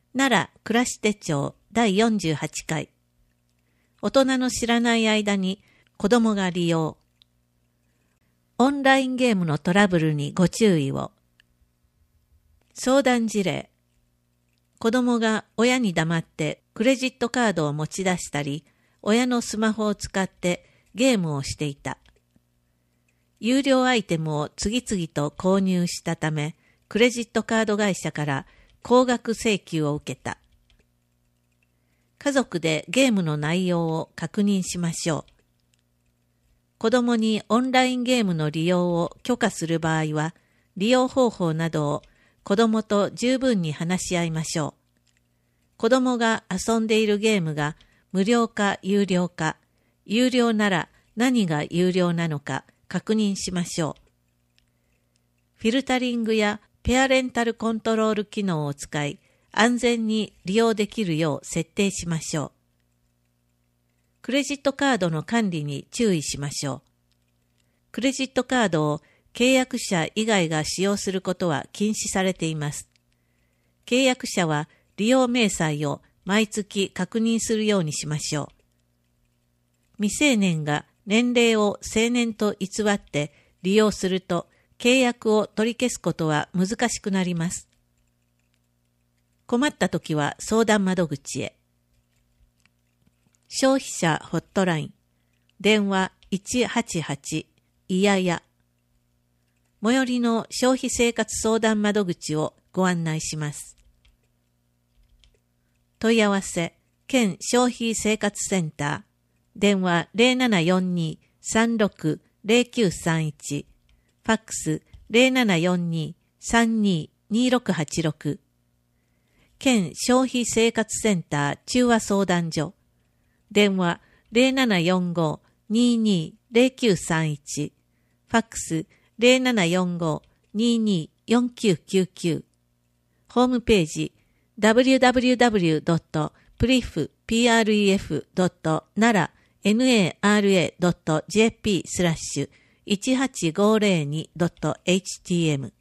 奈良暮らし手帳第48回。大人の知らない間に子供が利用。オンラインゲームのトラブルにご注意を。相談事例。子供が親に黙ってクレジットカードを持ち出したり、親のスマホを使ってゲームをしていた。有料アイテムを次々と購入したため、クレジットカード会社から高額請求を受けた。家族でゲームの内容を確認しましょう。子供にオンラインゲームの利用を許可する場合は、利用方法などを子供と十分に話し合いましょう。子供が遊んでいるゲームが無料か有料か、有料なら何が有料なのか確認しましょう。フィルタリングやペアレンタルコントロール機能を使い、安全に利用できるよう設定しましょう。クレジットカードの管理に注意しましょう。クレジットカードを契約者以外が使用することは禁止されています。契約者は利用明細を毎月確認するようにしましょう。未成年が年齢を成年と偽って利用すると契約を取り消すことは難しくなります。困ったときは相談窓口へ。消費者ホットライン、電話188いやや。最寄りの消費生活相談窓口をご案内します。問い合わせ、県消費生活センター、電話 0742-360931、ファックス 0742-322686、県消費生活センター中和相談所、電話 0745-220931、ファックス 0745-224999、ホームページ www.pref.nara.jp/1850.htm